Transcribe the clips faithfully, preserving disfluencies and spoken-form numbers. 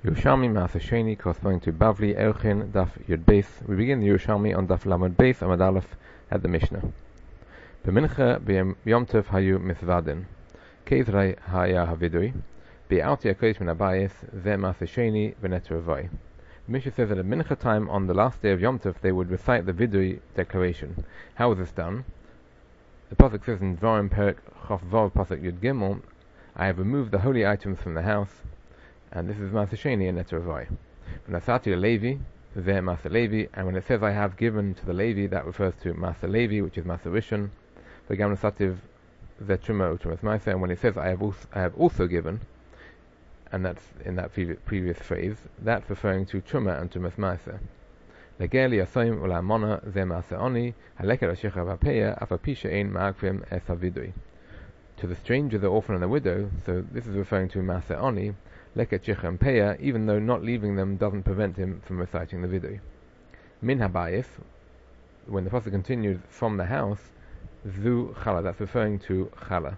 Yerushalmi Maaseh Sheni corresponding to Bavli Erchin Daf Yud Beis. We begin the Yerushalmi on Daf Lamed Beis Amud Aleph at the Mishnah. B'mincha b'yom tov hayu mizvadin. Keizrei haya havidui. Be'alti hakodesh min habayis ve Maaseh Sheni v'neter avai. The Mishnah says that at mincha time on the last day of Yom Tov they would recite the vidui declaration. How was this done? The pasuk says in Dvarim Perek Chof Vav pasuk Yud Gimel, I have removed the holy items from the house. And this is Maaseh Sheni and Neter Avai. When Asati Levi, Ve Maaseh Levi, and when it says I have given to the Levi, that refers to Maaseh Levi, which is Maaseh Rishon. V'gam Nasativ Ve Truma U'Trumas Ma'aseh, and when it says I have also, I have also given, and that's in that previous, previous phrase, that's referring to Truma and Trumas Ma'aseh. Legeli Asoim U'Lamona Ze Maaseh Oni Haleket Ashecha Vapeya Afapisha Ein Ma'akvim Es Havidui. To the stranger, the orphan and the widow, so this is referring to Maaseh Oni, Leket Shechem Peya, even though not leaving them doesn't prevent him from reciting the vidui. Min habayis, when the pasuk continues from the house, zu chala, that's referring to chala.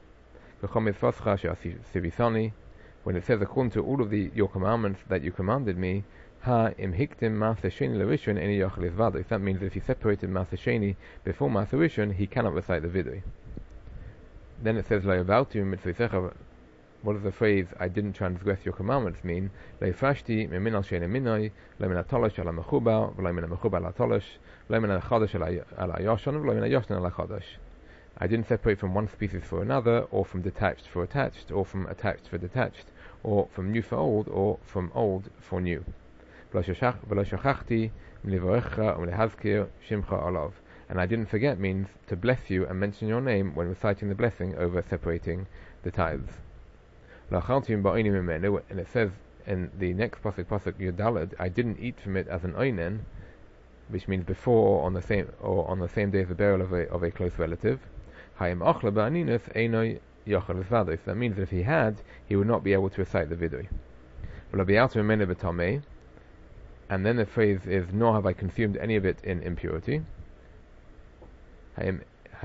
When it says according to all of the your commandments that you commanded me, ha im hiktim Maaseh Sheni leRishon eni yochel izvado. That means if he separated Maaseh Sheni before Maaseh Rishon, he cannot recite the vidui. Then it says lo yavaltu mitzvosecha. What does the phrase "I didn't transgress your commandments" mean? Leifashti mimin al shein minoi, lemin atolosh ala mechuba, v'lemin mechuba ala atolosh, lemin al chadash ala yoshan, v'lemin al yoshan ala chadash. I didn't separate from one species for another, or from detached for attached, or from attached for detached, or from new for old, or from old for new. V'lo shachachti milivorecha u'lehazkir shimcha olav. And I didn't forget means to bless you and mention your name when reciting the blessing over separating the tithes. And it says in the next pasuk, pasuk Yudalad, I didn't eat from it as an oinen, which means before or on the same or on the same day of the burial of a of a close relative. So that means that if he had, he would not be able to recite the vidui. And then the phrase is, nor have I consumed any of it in impurity. That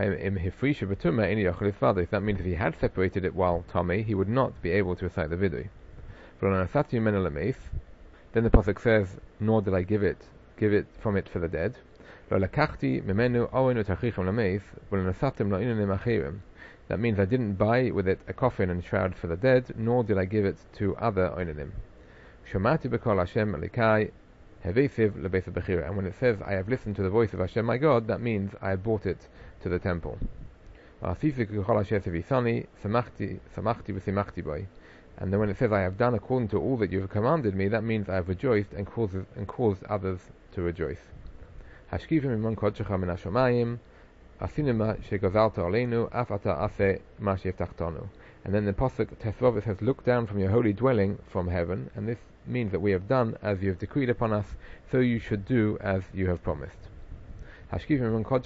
means if he had separated it while tamei, he would not be able to recite the vidui. Then the pasuk says, nor did I give it give it from it for the dead. That means I didn't buy with it a coffin and shroud for the dead, nor did I give it to other oinanim. And when it says I have listened to the voice of Hashem my God, that means I have brought it to the temple. And then when it says I have done according to all that you have commanded me, that means I have rejoiced and caused, and caused others to rejoice. And then the pasuk Tesvav says, look down from your holy dwelling from heaven, and this means that we have done as you have decreed upon us, so you should do as you have promised. And then the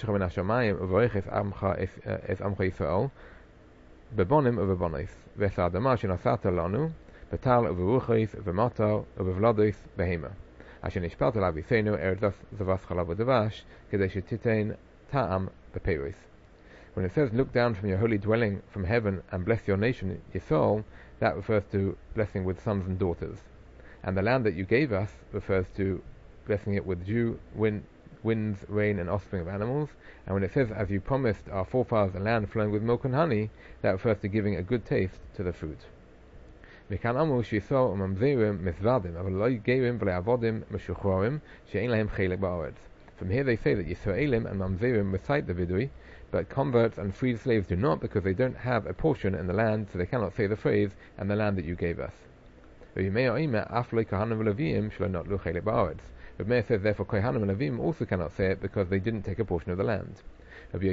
when it says look down from your holy dwelling from heaven and bless your nation Yisrael, that refers to blessing with sons and daughters. And the land that you gave us refers to blessing it with dew, wind, winds, rain, and offspring of animals. And when it says, as you promised our forefathers a land flowing with milk and honey, that refers to giving a good taste to the fruit. From here they say that Yisraelim and Mamzerim recite the vidui, but converts and freed slaves do not, because they don't have a portion in the land, so they cannot say the phrase, and the land that you gave us. But Meir says therefore Kohanim and Levim also cannot say it because they didn't take a portion of the land. Rabbi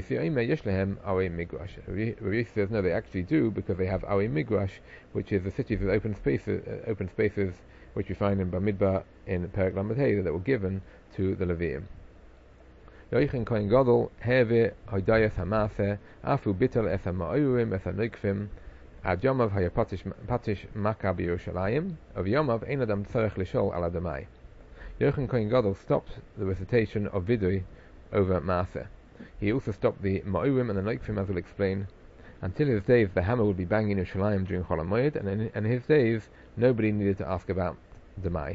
Yossi says no, they actually do, because they have Arei Migrash, which is the cities with open spaces, uh, open spaces which we find in Bamidbar in Perek Lamed Hey that were given to the Leviim. Yoichin Kohen Gadol Heve Hoydayas Hamaseh Afu Bitel Es HaMa'orim Es HaNoikfim Ad Yomav Haya Patish Maka B'Yerushalayim Of Yomav Ein Adam Tzarech Lishol Al Adamai. Yoichin Kohen Gadol stopped the recitation of vidui over Maaseh. He also stopped the Ma'orim and the Noikfim, as we'll explain. Until his days, the hammer would be banging in Yerushalayim during Chol HaMoed, and in, in his days, nobody needed to ask about demai.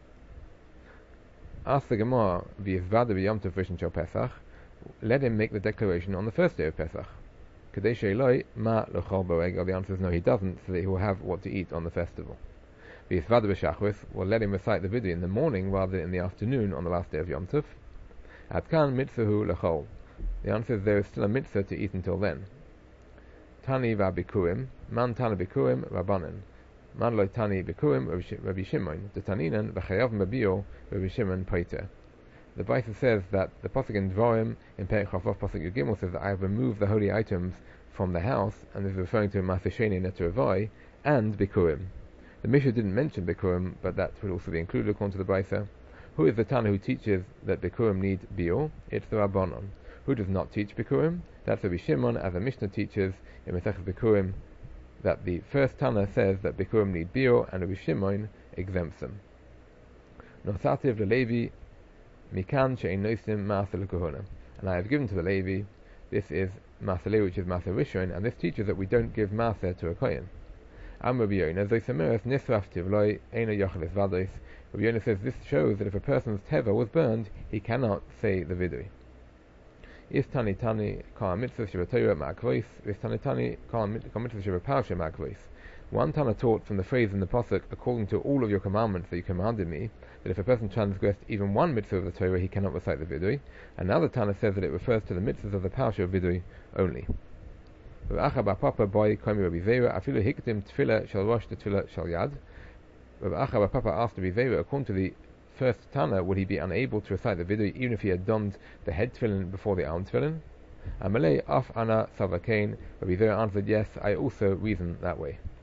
Ask the Gemara, v'yizvada b'yom tov rishon shel Pesach, let him make the declaration on the first day of Pesach. Kadesh Eloi ma l'chol bo'eg. The answer is no, he doesn't, so that he will have what to eat on the festival. V'yizvada b'shachris, will let him recite the vidui in the morning rather than in the afternoon on the last day of Yom Tov. Adkan mitzvahu l'chol. The answer is there is still a mitzvah to eat until then. Tani v'abikuim, man tani bikuim rabbanan. Man lo tani bikuim Rabbi Shimon, the taninan v'chayav mabio Rabbi Shimon paiter. The Brisa says that the pasuk in Dvarim in Perek Chavav pasuk Yud says that I have removed the holy items from the house, and this is referring to Masasheni and Neteravai and bikuim. The Mishnah didn't mention bikuim, but that would also be included according to the Brisa. Who is the Tana who teaches that bikuim need biur? It's the Rabbanon. Who does not teach bikuim? That's Rabbi Shimon, as the Mishnah teaches in Masechus Bikurim, that the first Tana says that bikurim need biur, and Rabbi Shimon exempts them. Nosativ leLevi mikan she'ein nosim ma'aseh lekahuna. And I have given to the Levi, this is Maaseh, which is Maaseh Rishon, and this teaches that we don't give Maaseh to a Kohen. Am Rabbi Yonah, Zoisameres nisraftiv loy eino yocheles vados. Rabbi Yonah says this shows that if a person's teva was burned, he cannot say the vidui. Is tani tani kol mitzvah shebetorah ma'akvois. Is tani tani kol mitzvah shebeparsha ma'akvois. One Tana taught from the phrase in the pasuk, according to all of your commandments that you commanded me, that if a person transgressed even one mitzvah of the Torah, he cannot recite the vidui. Another Tana says that it refers to the mitzvahs of the parsha of vidui only. Rav Acha bar Papa boy komi Rabbi Zera afilu hiktim tefillah shel rosh tefillah shel yad. Rav Acha bar Papa asked Rabbi Zera, according to the first Tana, would he be unable to recite the vidui even if he had donned the head tefillin before the arm tefillin? Amalei af ana savakain. Rabbi Zera answered, yes, I also reason that way.